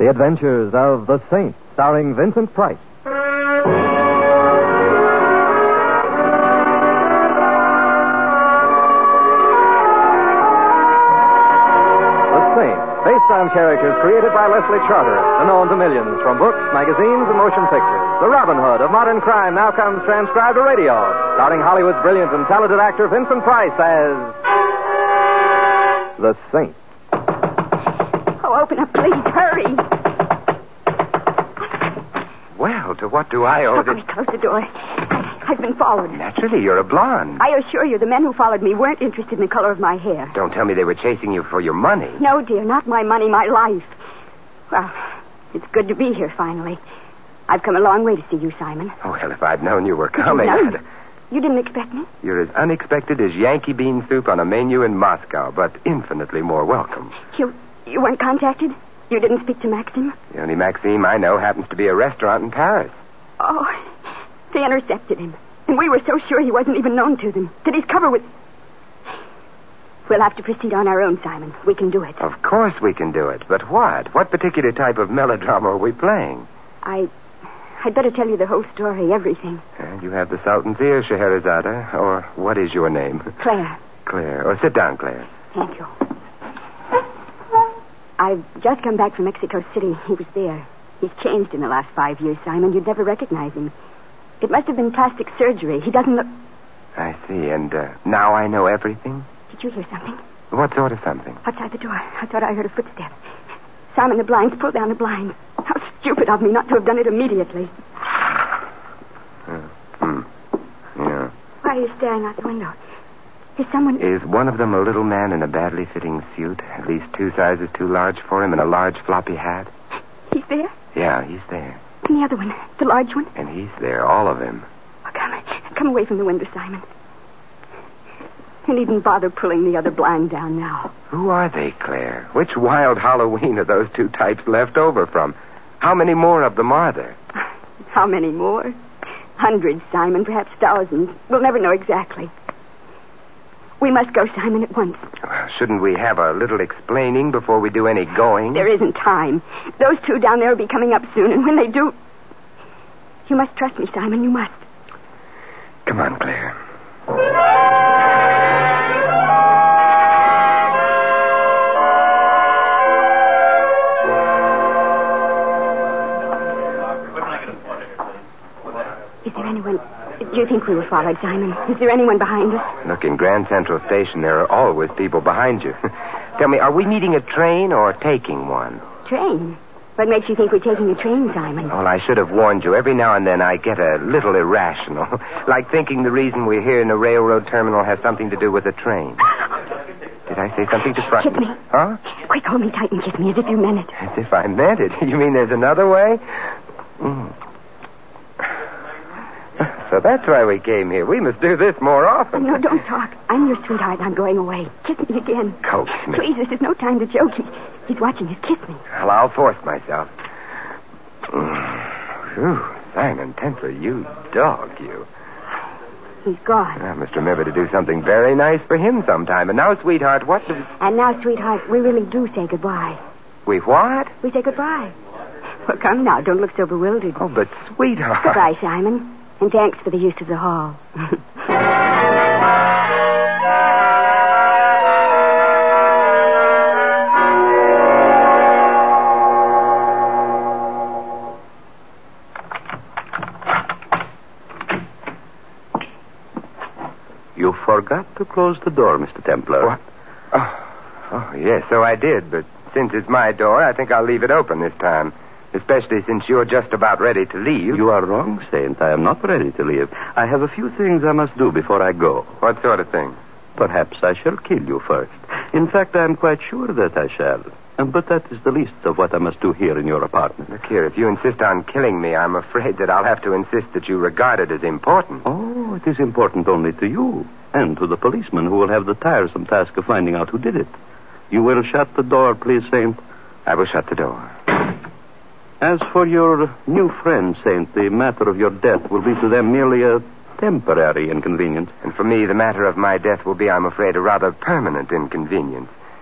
The Adventures of the Saint, starring Vincent Price. Based on characters created by Leslie Charteris and known to millions from books, magazines, and motion pictures. The Robin Hood of modern crime now comes transcribed to radio, starring Hollywood's brilliant and talented actor Vincent Price as the Saint. Oh, open up, please. Hurry. Well, to what do I owe this? Close the door. I've been followed. Naturally, you're a blonde. I assure you, the men who followed me weren't interested in the color of my hair. Don't tell me they were chasing you for your money. No, dear, not my money, my life. Well, it's good to be here, finally. I've come a long way to see you, Simon. Oh, well, if I'd known you were coming, You didn't expect me? You're as unexpected as Yankee bean soup on a menu in Moscow, but infinitely more welcome. You weren't contacted? You didn't speak to Maxime? The only Maxime I know happens to be a restaurant in Paris. Oh, they intercepted him. And we were so sure he wasn't even known to them. That his cover was... We'll have to proceed on our own, Simon. We can do it. Of course we can do it. But what? What particular type of melodrama are we playing? I'd better tell you the whole story, everything. And you have the Sultan's ear, Scheherazade. Or what is your name? Claire. Claire. Oh, sit down, Claire. Thank you. I've just come back from Mexico City. He was there. He's changed in the last 5 years, Simon. You'd never recognize him. It must have been plastic surgery. He doesn't look... I see. And now I know everything? Did you hear something? What sort of something? Outside the door. I thought I heard a footstep. Simon, the blinds. Pull down the blinds. How stupid of me not to have done it immediately. Yeah. Why are you staring out the window? Is someone... Is one of them a little man in a badly fitting suit? At least 2 sizes too large for him and a large floppy hat? He's there? Yeah, he's there. And the other one? The large one? And he's there, all of him. Oh, come away from the window, Simon. You needn't bother pulling the other blind down now. Who are they, Claire? Which wild Halloween are those 2 types left over from? How many more of them are there? How many more? Hundreds, Simon, perhaps thousands. We'll never know exactly. We must go, Simon, at once. Well, shouldn't we have a little explaining before we do any going? There isn't time. Those 2 down there will be coming up soon, and when they do... You must trust me, Simon, you must. Come on, Claire. Is there anyone... Do you think we were followed, Simon? Is there anyone behind us? Look, in Grand Central Station, there are always people behind you. Tell me, are we meeting a train or taking one? Train? What makes you think we're taking a train, Simon? Well, I should have warned you. Every now and then I get a little irrational. Like thinking the reason we're here in a railroad terminal has something to do with a train. Did I say something to frighten you? Kiss me. Huh? Quick, hold me tight and kiss me as if you meant it. As if I meant it? You mean there's another way? So that's why we came here. We must do this more often. No, don't talk. I'm your sweetheart. I'm going away. Kiss me again. Coax me. Please, this is no time to joke. He's watching us. Kiss me. Well, I'll force myself. Whew, Simon Templar, you dog, you. He's gone. I must remember to do something very nice for him sometime. And now, sweetheart, what does... And now, sweetheart, we really do say goodbye. We what? We say goodbye. Well, come now. Don't look so bewildered. Oh, but sweetheart... Goodbye, Simon. And thanks for the use of the hall. You forgot to close the door, Mr. Templar. What? Oh, yes, so I did. But since it's my door, I think I'll leave it open this time. Especially since you're just about ready to leave. You are wrong, Saint. I am not ready to leave. I have a few things I must do before I go. What sort of thing? Perhaps I shall kill you first. In fact, I am quite sure that I shall. But that is the least of what I must do here in your apartment. Look here, if you insist on killing me, I'm afraid that I'll have to insist that you regard it as important. Oh, it is important only to you and to the policeman who will have the tiresome task of finding out who did it. You will shut the door, please, Saint? I will shut the door. As for your new friend, Saint, the matter of your death will be to them merely a temporary inconvenience. And for me, the matter of my death will be, I'm afraid, a rather permanent inconvenience.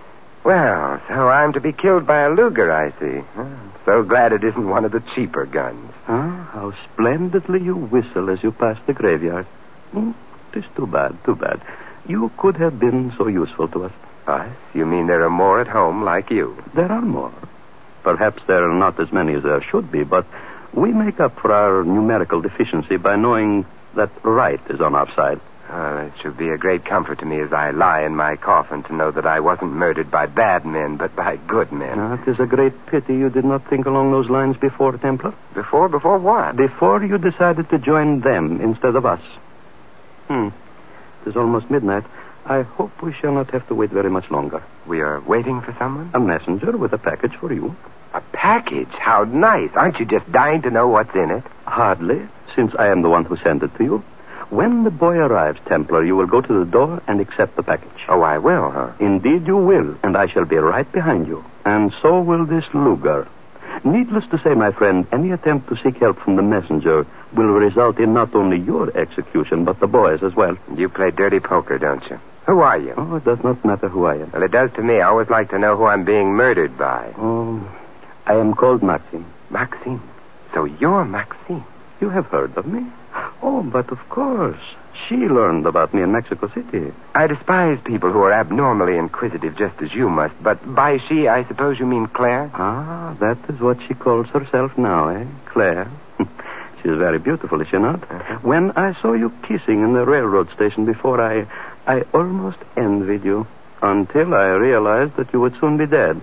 Well, so I'm to be killed by a Luger, I see. So glad it isn't one of the cheaper guns. Ah, how splendidly you whistle as you pass the graveyard. It is too bad, too bad. You could have been so useful to us. Us? You mean there are more at home like you? There are more. Perhaps there are not as many as there should be, but we make up for our numerical deficiency by knowing that right is on our side. It should be a great comfort to me as I lie in my coffin to know that I wasn't murdered by bad men, but by good men. It is a great pity you did not think along those lines before, Templar. Before? Before what? Before you decided to join them instead of us. It is almost midnight. I hope we shall not have to wait very much longer. We are waiting for someone? A messenger with a package for you. A package? How nice. Aren't you just dying to know what's in it? Hardly, since I am the one who sent it to you. When the boy arrives, Templar, you will go to the door and accept the package. Oh, I will, huh? Indeed you will, and I shall be right behind you. And so will this Luger. Needless to say, my friend, any attempt to seek help from the messenger will result in not only your execution, but the boy's as well. You play dirty poker, don't you? Who are you? Oh, it does not matter who I am. Well, it does to me. I always like to know who I'm being murdered by. Oh, I am called Maxime. Maxime? So you're Maxime? You have heard of me? Oh, but of course. She learned about me in Mexico City. I despise people who are abnormally inquisitive, just as you must. But by she, I suppose you mean Claire? Ah, that is what she calls herself now, eh? Claire. She is very beautiful, is she not? Uh-huh. When I saw you kissing in the railroad station before, I almost envied you. Until I realized that you would soon be dead.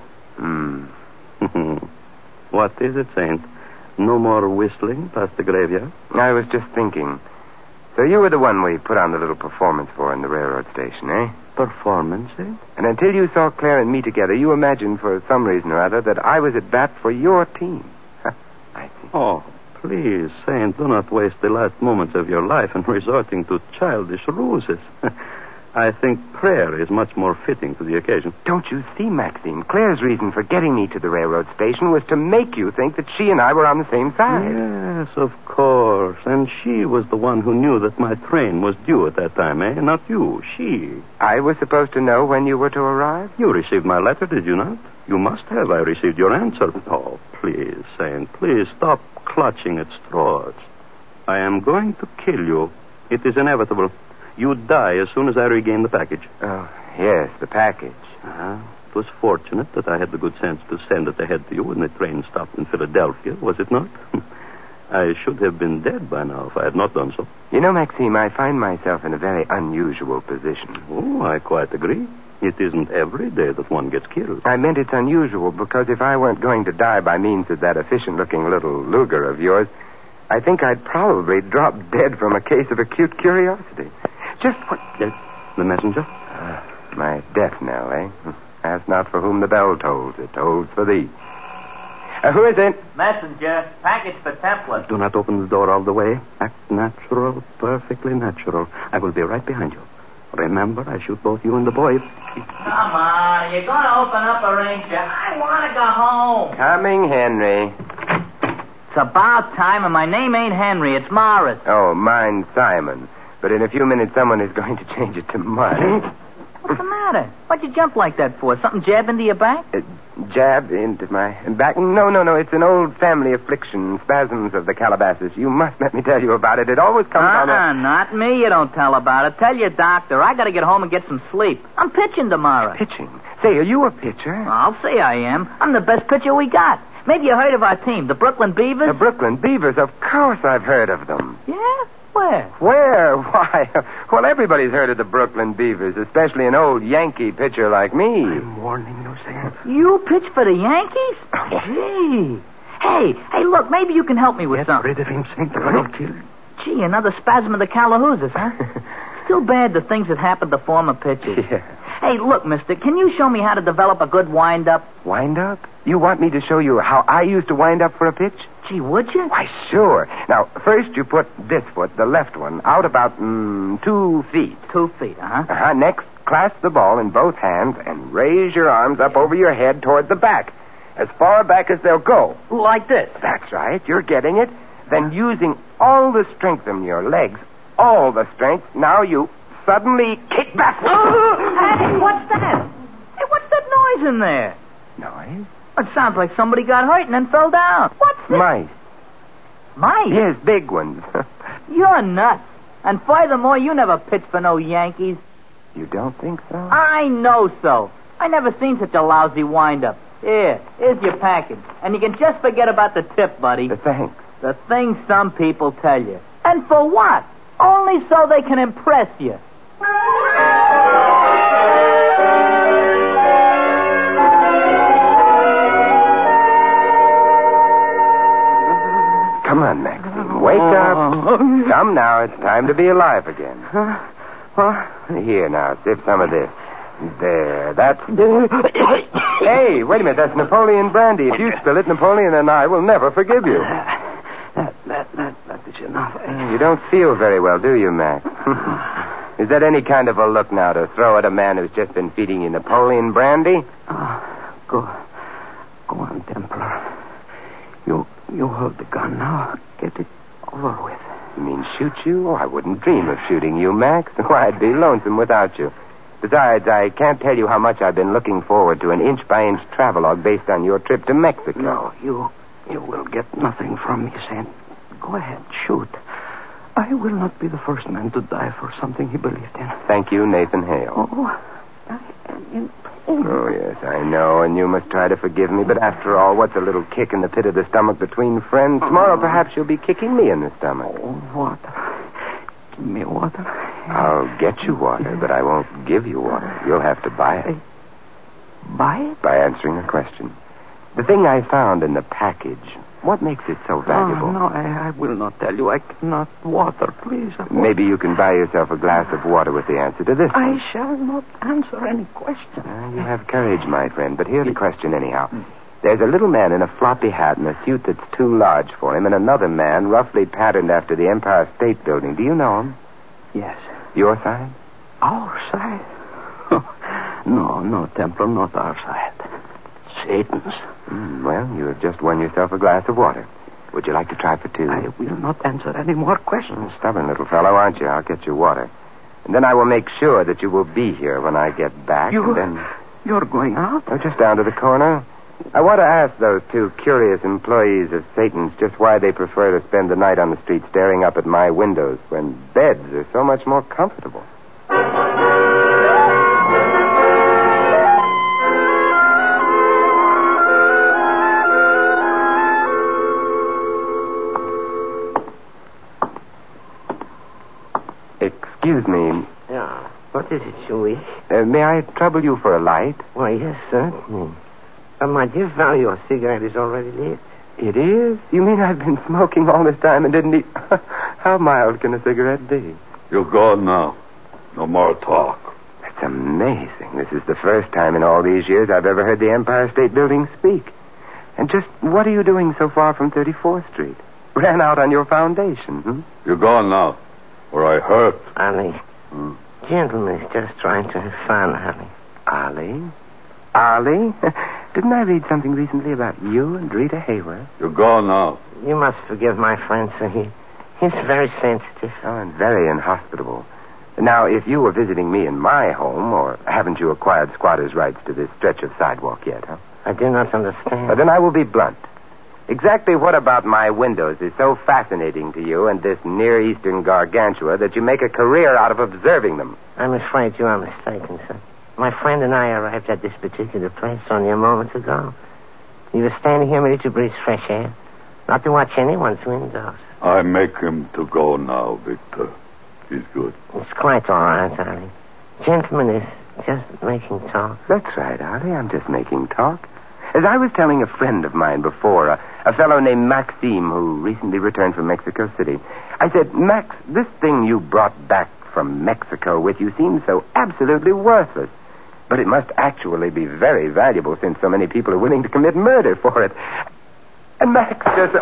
What is it, Saint? No more whistling past the graveyard? I was just thinking. So you were the one we put on the little performance for in the railroad station, eh? Performance, eh? And until you saw Claire and me together, you imagined for some reason or other that I was at bat for your team. I see. Oh, please, Saint, do not waste the last moments of your life in resorting to childish ruses. I think prayer is much more fitting to the occasion. Don't you see, Maxime? Claire's reason for getting me to the railroad station was to make you think that she and I were on the same side. Yes, of course. And she was the one who knew that my train was due at that time, eh? Not you, she. I was supposed to know when you were to arrive? You received my letter, did you not? You must have. I received your answer. Oh, please, Saint, please stop clutching at straws. I am going to kill you. It is inevitable. You die as soon as I regain the package. Oh, yes, the package. It was fortunate that I had the good sense to send it ahead to you when the train stopped in Philadelphia, was it not? I should have been dead by now if I had not done so. You know, Maxime, I find myself in a very unusual position. Oh, I quite agree. It isn't every day that one gets killed. I meant it's unusual because if I weren't going to die by means of that efficient-looking little Luger of yours, I think I'd probably drop dead from a case of acute curiosity. Just what... The messenger? My death knell, eh? Ask not for whom the bell tolls. It tolls for thee. Who is it? Messenger. Package for Templar. Do not open the door all the way. Act natural, perfectly natural. I will be right behind you. Remember, I shoot both you and the boy. Come on. You're going to open up a ranger. I want to go home. Coming, Henry. It's about time, and my name ain't Henry. It's Morris. Oh, mine's Simon. But in a few minutes, someone is going to change it to Mud. What's the matter? What'd you jump like that for? Something jab into your back? Jab into my back? No. It's an old family affliction. Spasms of the Calabasas. You must let me tell you about it. It always comes on not me. You don't tell about it. Tell your doctor. I got to get home and get some sleep. I'm pitching tomorrow. Pitching? Say, are you a pitcher? I'll say I am. I'm the best pitcher we got. Maybe you heard of our team, the Brooklyn Beavers? The Brooklyn Beavers? Of course I've heard of them. Yeah? Where? Where? Why? Well, everybody's heard of the Brooklyn Beavers, especially an old Yankee pitcher like me. I'm warning you, Sam. You pitch for the Yankees? Gee. Hey, look, maybe you can help me with something. Get rid of him, Saint, or I'll kill you. Gee, another spasm of the Calahoosas, huh? Still bad the things that happened to former pitchers. Yeah. Hey, look, mister, can you show me how to develop a good wind-up? Wind-up? You want me to show you how I used to wind up for a pitch? Gee, would you? Why, sure. Now, first you put this foot, the left one, out about 2 feet. 2 feet, uh-huh. Next, clasp the ball in both hands and raise your arms up over your head toward the back. As far back as they'll go. Like this? That's right. You're getting it. Then using all the strength in your legs, all the strength, now you suddenly kick back. Hey, what's that? Hey, what's that noise in there. Noise? It sounds like somebody got hurt and then fell down. What's this? Mice. Mice? Yes, big ones. You're nuts. And furthermore, you never pitched for no Yankees. You don't think so? I know so. I never seen such a lousy wind-up. Here's your package. And you can just forget about the tip, buddy. Thanks. The things some people tell you. And for what? Only so they can impress you. Come on, Maxine. Wake up. Come now. It's time to be alive again. Here, now. Sip some of this. There. That's... Hey, wait a minute. That's Napoleon brandy. If you spill it, Napoleon and I will never forgive you. That is enough. You don't feel very well, do you, Max? Is that any kind of a look now to throw at a man who's just been feeding you Napoleon brandy? Go on, Templar. You hold the gun now. Get it over with. You mean shoot you? Oh, I wouldn't dream of shooting you, Max. Why, I'd be lonesome without you. Besides, I can't tell you how much I've been looking forward to an inch-by-inch travelogue based on your trip to Mexico. No, you will get nothing from me, Saint. Go ahead, shoot. I will not be the first man to die for something he believed in. Thank you, Nathan Hale. Oh, Oh, yes, I know, and you must try to forgive me, but after all, what's a little kick in the pit of the stomach between friends? Tomorrow, perhaps you'll be kicking me in the stomach. Oh, water. Give me water. I'll get you water, but I won't give you water. You'll have to buy it. Buy it? By answering a question. The thing I found in the package, what makes it so valuable? No, I will not tell you. I cannot. Water, please. Maybe you can buy yourself a glass of water with the answer to this one. I shall not answer any question. You have courage, my friend, but here's the question anyhow. There's a little man in a floppy hat and a suit that's too large for him, and another man roughly patterned after the Empire State Building. Do you know him? Yes. Your side? Our side? No, Templar, not our side. Satan's. Well, you have just won yourself a glass of water. Would you like to try for two? I will not answer any more questions. Stubborn little fellow, aren't you? I'll get you water. And then I will make sure that you will be here when I get back. And then... You're going out? Oh, just down to the corner. I want to ask those two curious employees of Satan's just why they prefer to spend the night on the street staring up at my windows when beds are so much more comfortable. Excuse me. Yeah. What is it, Chewie? May I trouble you for a light? Why, yes, certainly. My dear fellow, your cigarette is already lit. It is? You mean I've been smoking all this time and didn't eat... How mild can a cigarette be? You're gone now. No more talk. That's amazing. This is the first time in all these years I've ever heard the Empire State Building speak. And just what are you doing so far from 34th Street? Ran out on your foundation, You're gone now. Or I hurt. Ali. Gentleman is just trying to have fun, Ali. Ali? Didn't I read something recently about you and Rita Hayworth? You're gone now. You must forgive my friend, sir. He's very sensitive. Oh, and very inhospitable. Now, if you were visiting me in my home, or haven't you acquired squatter's rights to this stretch of sidewalk yet, I do not understand. Then I will be blunt. Exactly what about my windows is so fascinating to you and this Near Eastern gargantua that you make a career out of observing them? I'm afraid you are mistaken, sir. My friend and I arrived at this particular place only a moment ago. We were standing here ready to breathe fresh air, not to watch anyone's windows. I make him to go now, Victor. He's good. It's quite all right, Ali. Gentleman is just making talk. That's right, Ali. I'm just making talk. As I was telling a friend of mine before, a fellow named Maxime who recently returned from Mexico City, I said, Max, this thing you brought back from Mexico with you seems so absolutely worthless. But it must actually be very valuable since so many people are willing to commit murder for it. And Max just...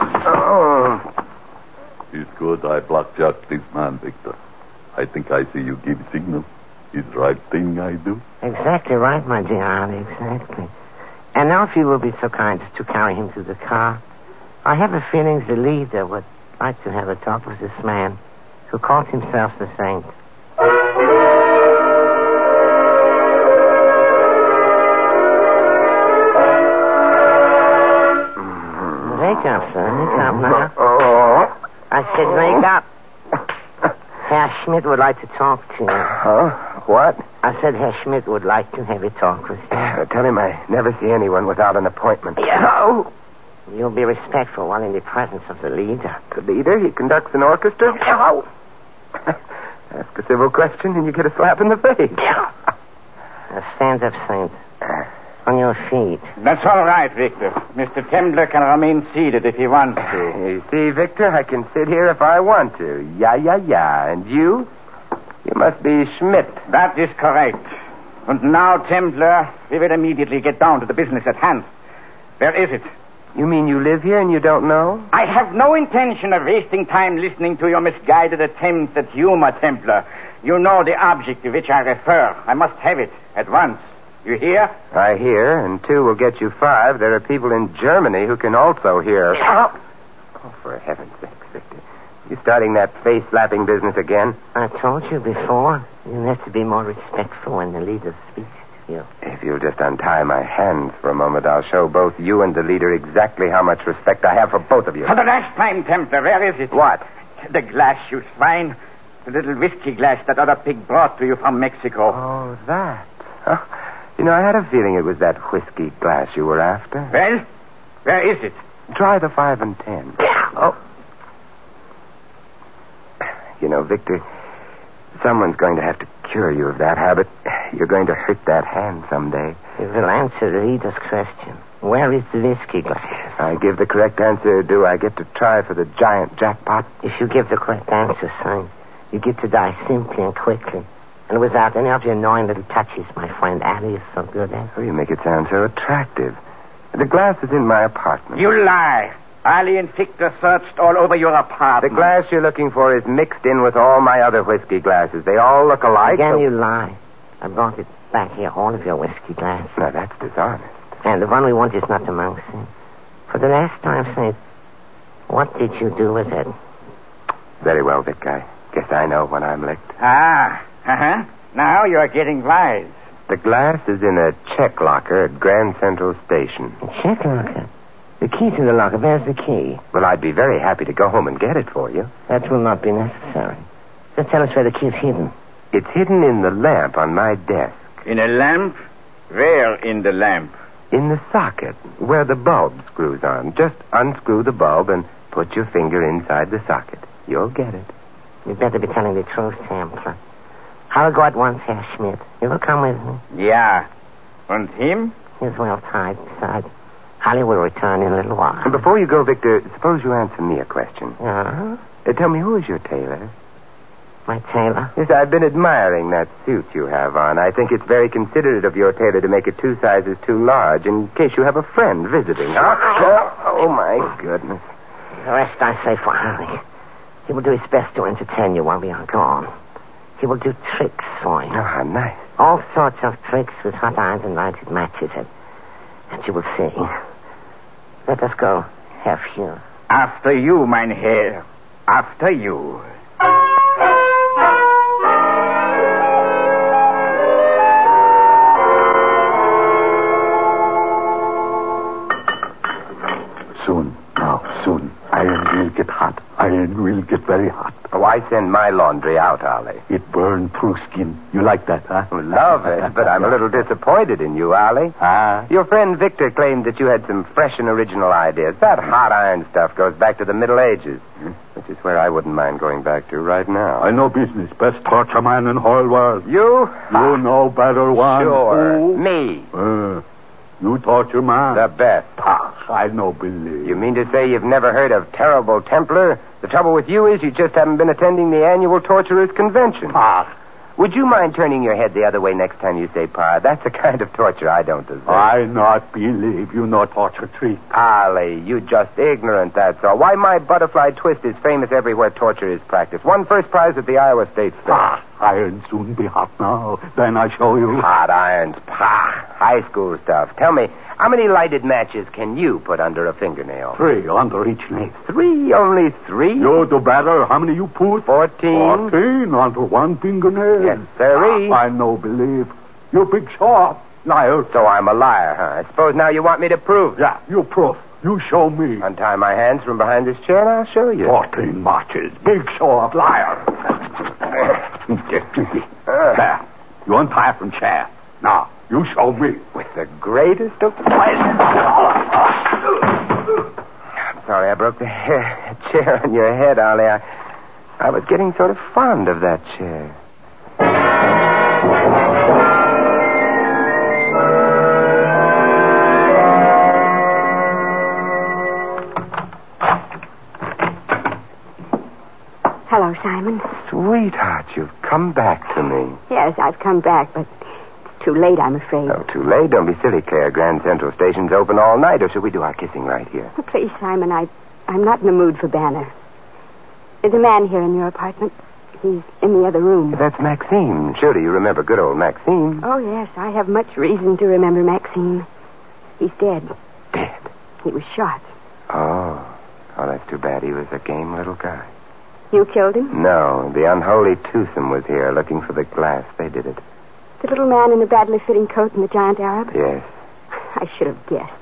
He's good. I blackjack this man, Victor. I think I see you give signal. Is right thing I do? Exactly right, my dear Ali, exactly. And now if you will be so kind as to carry him to the car. I have a feeling the leader would like to have a talk with this man who calls himself the Saint. Wake up, son. Wake up now. Oh. I said wake up. Herr Schmidt would like to talk to you. Huh? What? I said Herr Schmidt would like to have a talk with you. Tell him I never see anyone without an appointment. Oh. You'll be respectful while in the presence of the leader. The leader? He conducts an orchestra? Oh. Ask a civil question and you get a slap in the face. Now stand up, Saint. On your feet. That's all right, Victor. Mr. Tembler can remain seated if he wants to. You see, Victor, I can sit here if I want to. Yeah. And you? You must be Schmidt. That is correct. And now, Tembler, we will immediately get down to the business at hand. Where is it? You mean you live here and you don't know? I have no intention of wasting time listening to your misguided attempts at humor, Templar. You know the object to which I refer. I must have it at once. You hear? I hear, and 2 will get you 5. There are people in Germany who can also hear. Oh, for heaven's sake, Victor. You starting that face-slapping business again? I told you before. You have to be more respectful when the leader speaks to you. If you'll just untie my hands for a moment, I'll show both you and the leader exactly how much respect I have for both of you. For the last time, Templar, where is it? What? The glass, you swine. The little whiskey glass that other pig brought to you from Mexico. Oh, that. Huh? You know, I had a feeling it was that whiskey glass you were after. Well, where is it? Try the 5 and 10. Oh. You know, Victor, someone's going to have to cure you of that habit. You're going to hurt that hand someday. You will answer the leader's question. Where is the whiskey glass? If I give the correct answer, do I get to try for the giant jackpot? If you give the correct answer, son, you get to die simply and quickly. And without any of your annoying little touches, my friend Ali is so good at. Oh, you make it sound so attractive. The glass is in my apartment. You lie. Ali and Victor searched all over your apartment. The glass you're looking for is mixed in with all my other whiskey glasses. They all look alike. Again, you lie. I brought it back here, all of your whiskey glasses. No, that's dishonest. And the one we want is not amongst them. For the last time, Saint, what did you do with it? Very well, Vic. I guess I know when I'm licked. Now you're getting wise. The glass is in a check locker at Grand Central Station. A check locker? The key to the locker. Where's the key? Well, I'd be very happy to go home and get it for you. That will not be necessary. Just tell us where the key is hidden. It's hidden in the lamp on my desk. In a lamp? Where in the lamp? In the socket, where the bulb screws on. Just unscrew the bulb and put your finger inside the socket. You'll get it. You'd better be telling the truth, Templar. I'll go at once, Herr Schmidt. You will come with me? Yeah. And him? He's well tied beside. Holly will return in a little while. And before you go, Victor, suppose you answer me a question. Uh-huh. Tell me, who is your tailor? My tailor? Yes, I've been admiring that suit you have on. I think it's very considerate of your tailor to make it 2 sizes too large in case you have a friend visiting. Oh, my goodness. The rest I say for Harry. He will do his best to entertain you while we are gone. He will do tricks for you. Oh, how nice. All sorts of tricks with hot irons and lighted matches. And you will see. Let us go, Herr Fuhrer. After you, mein Herr. After you. Soon. Iron will get hot. Iron will get very hot. Oh, I send my laundry out, Ollie. It burned through skin. You like that, huh? Love it, but I'm a little disappointed in you, Ollie. Your friend Victor claimed that you had some fresh and original ideas. That hot iron stuff goes back to the Middle Ages, which is where I wouldn't mind going back to right now. I know business. Best torture man in whole world. You? You know better one. Sure. Ooh. Me. You torture man. The best. I no believe. You mean to say you've never heard of Terrible Templar? The trouble with you is you just haven't been attending the annual Torturers' Convention. Would you mind turning your head the other way next time you say Pa? That's the kind of torture I don't deserve. I not believe you know torture treat. Ollie, you just ignorant, that's all. Why, my butterfly twist is famous everywhere torture is practiced. Won first prize at the Iowa State Fair. Iron soon be hot now. Then I show you. Hot irons, high school stuff. Tell me, how many lighted matches can you put under a fingernail? 3 under each nail. 3? Only 3? You do better. How many you put? 14. 14 under one fingernail. Yes, sirree. I no believe. You big shot. Liar. So I'm a liar, huh? I suppose now you want me to prove. Yeah, you proof. You show me. Untie my hands from behind this chair and I'll show you. 14 marches. Big show of liar. There. You untie from chair. Now, you show me. With the greatest of pleasure. I'm sorry I broke the chair on your head, Ollie. I was getting sort of fond of that chair. Hello, Simon. Sweetheart, you've come back to me. Yes, I've come back, but it's too late, I'm afraid. Oh, too late? Don't be silly, Claire. Grand Central Station's open all night, or should we do our kissing right here? Oh, please, Simon, I'm not in the mood for Banner. There's a man here in your apartment. He's in the other room. That's Maxime. Surely you remember good old Maxime. Oh, yes, I have much reason to remember Maxime. He's dead. Dead? He was shot. Oh, that's too bad. He was a game little guy. You killed him? No, the unholy twosome was here looking for the glass. They did it. The little man in the badly fitting coat and the giant Arab? Yes. I should have guessed.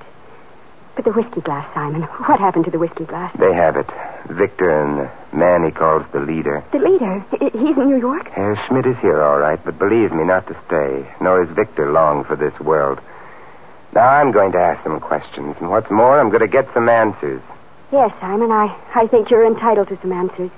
But the whiskey glass, Simon. What happened to the whiskey glass? They have it. Victor and the man he calls the leader. The leader? He's in New York? Herr Schmidt is here, all right, but believes me not to stay. Nor is Victor long for this world. Now I'm going to ask some questions. And what's more, I'm going to get some answers. Yes, Simon. I think you're entitled to some answers.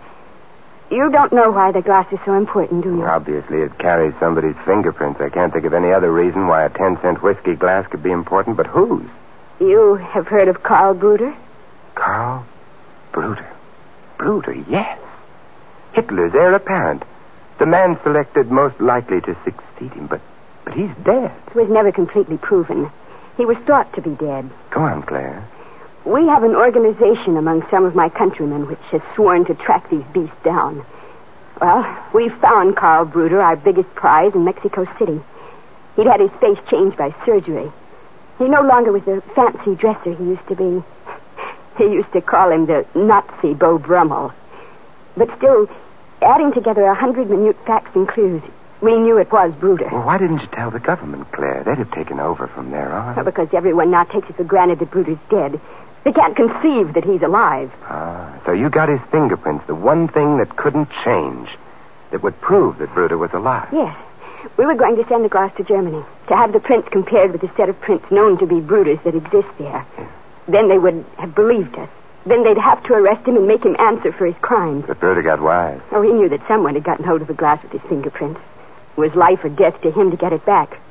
You don't know why the glass is so important, do you? Obviously, it carries somebody's fingerprints. I can't think of any other reason why a 10-cent whiskey glass could be important, but whose? You have heard of Karl Bruder? Karl Bruder? Bruder, yes. Hitler's heir apparent. The man selected most likely to succeed him, but he's dead. It was never completely proven. He was thought to be dead. Go on, Claire. We have an organization among some of my countrymen which has sworn to track these beasts down. Well, we found Karl Bruder, our biggest prize, in Mexico City. He'd had his face changed by surgery. He no longer was the fancy dresser he used to be. They used to call him the Nazi Beau Brummel. But still, adding together 100 minute facts and clues, we knew it was Bruder. Well, why didn't you tell the government, Claire? They'd have taken over from there on. Well, because everyone now takes it for granted that Bruder's dead. They can't conceive that he's alive. So you got his fingerprints, the one thing that couldn't change, that would prove that Bruder was alive. Yes. We were going to send the glass to Germany to have the prints compared with the set of prints known to be Bruder's that exist there. Yes. Then they would have believed us. Then they'd have to arrest him and make him answer for his crimes. But Bruder got wise. Oh, he knew that someone had gotten hold of the glass with his fingerprints. It was life or death to him to get it back.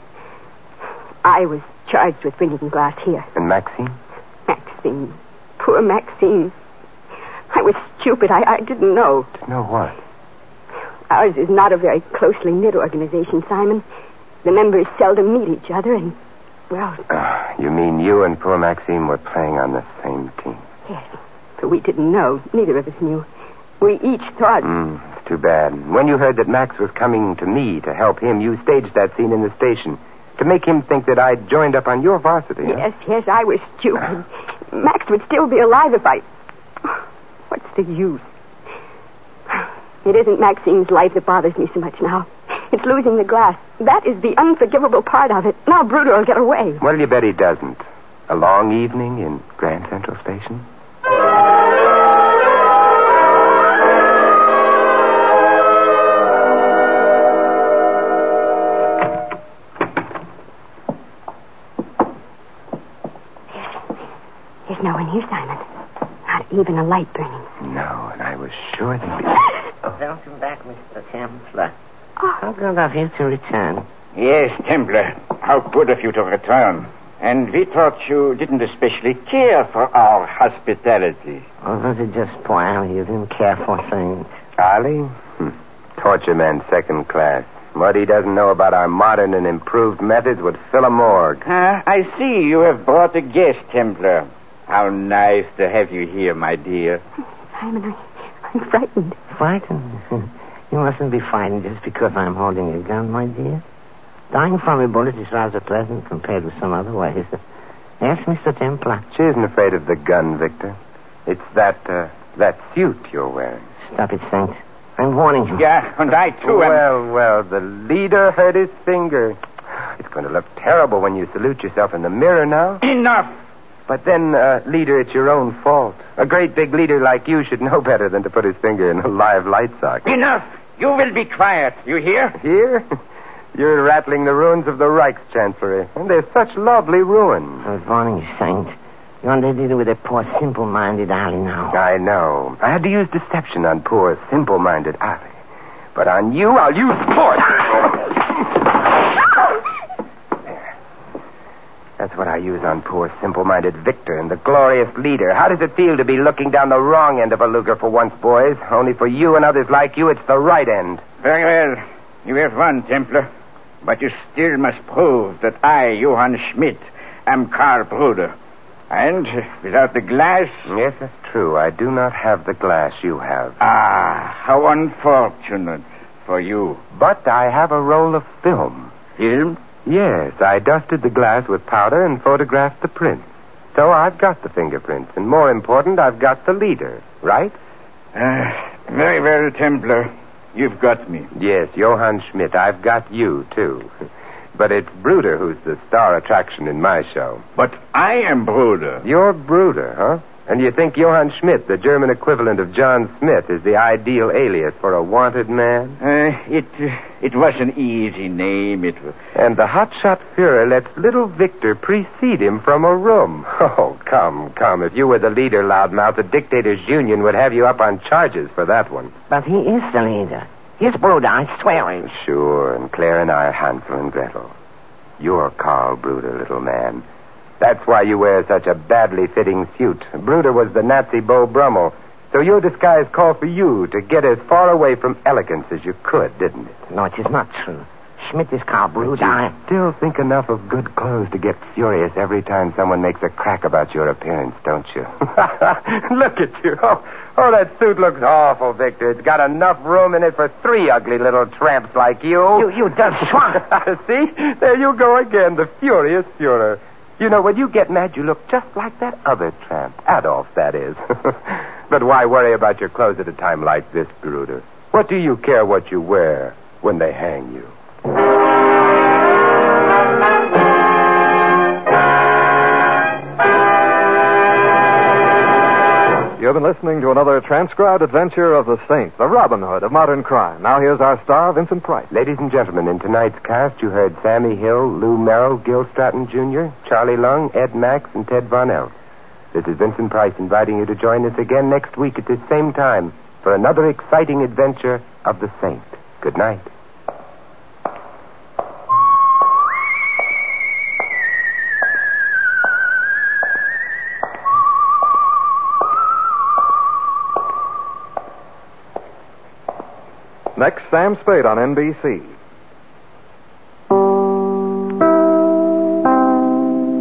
I was charged with bringing the glass here. And Maxime? Maxime. Poor Maxime. I was stupid. I didn't know. Didn't know what? Ours is not a very closely knit organization, Simon. The members seldom meet each other, and, well... You mean you and poor Maxime were playing on the same team? Yes, but we didn't know. Neither of us knew. We each thought... It's too bad. When you heard that Max was coming to me to help him, you staged that scene in the station to make him think that I'd joined up on your varsity. Yes, I was stupid. Max would still be alive if I... What's the use? It isn't Maxime's life that bothers me so much now. It's losing the glass. That is the unforgivable part of it. Now Bruder will get away. What'll you bet he doesn't? A long evening in Grand Central Station? There's no one here, Simon. Not even a light burning. No, and I was sure that... Welcome back, Mr. Templar. How good of you to return. Yes, Templar. How good of you to return. And we thought you didn't especially care for our hospitality. Or was it just poor Allie you didn't care for things? Ollie? Torture man second class. What he doesn't know about our modern and improved methods would fill a morgue. I see you have brought a guest, Templar. How nice to have you here, my dear. Simon, I'm frightened. Frightened? You mustn't be frightened just because I'm holding a gun, my dear. Dying from a bullet is rather pleasant compared with some other ways. Yes, Mr. Templar. She isn't afraid of the gun, Victor. It's that suit you're wearing. Stop it, Saint. I'm warning you. Yeah, and I, too, am... Well, the leader hurt his finger. It's going to look terrible when you salute yourself in the mirror now. Enough! But then, leader, it's your own fault. A great big leader like you should know better than to put his finger in a live light socket. Enough! You will be quiet. You hear? Here? You're rattling the ruins of the Reichschancellery. And they're such lovely ruins. Good morning, Saint. You're only dealing with a poor, simple-minded alley now. I know. I had to use deception on poor, simple-minded alley. But on you, I'll use force. That's what I use on poor, simple-minded Victor and the glorious leader. How does it feel to be looking down the wrong end of a Luger for once, boys? Only for you and others like you, it's the right end. Very well. You have won, Templar. But you still must prove that I, Johann Schmidt, am Karl Bruder. And without the glass... Yes, that's true. I do not have the glass you have. Ah, how unfortunate for you. But I have a roll of film. Film? Yes, I dusted the glass with powder and photographed the prints. So I've got the fingerprints. And more important, I've got the leader. Right? Very well, Templar. You've got me. Yes, Johann Schmidt. I've got you, too. But it's Bruder who's the star attraction in my show. But I am Bruder. You're Bruder, huh? And you think Johann Schmidt, the German equivalent of John Smith, is the ideal alias for a wanted man? It was an easy name. It was... And the hotshot Führer lets little Victor precede him from a room. Oh, come. If you were the leader, loudmouth, the Dictators' Union would have you up on charges for that one. But he is the leader. He's Bruder, I swear it. Sure, and Claire and I are Hansel and Gretel. You're Karl Bruder, little man. That's why you wear such a badly fitting suit. Bruder was the Nazi Beau Brummel, so your disguise called for you to get as far away from elegance as you could, didn't it? No, it is not true. Schmidt is Karl Bruder. You still think enough of good clothes to get furious every time someone makes a crack about your appearance, don't you? Look at you. Oh, that suit looks awful, Victor. It's got enough room in it for 3 ugly little tramps like you. You dumb swine. See? There you go again, the furious Führer. You know, when you get mad, you look just like that other tramp. Adolf, that is. But why worry about your clothes at a time like this, Bruder? What do you care what you wear when they hang you? You've been listening to another transcribed adventure of the Saint, the Robin Hood of modern crime. Now here's our star, Vincent Price. Ladies and gentlemen, in tonight's cast, you heard Sammy Hill, Lou Merrill, Gil Stratton Jr., Charlie Lung, Ed Max, and Ted Von Elk. This is Vincent Price inviting you to join us again next week at this same time for another exciting adventure of the Saint. Good night. Next, Sam Spade on NBC.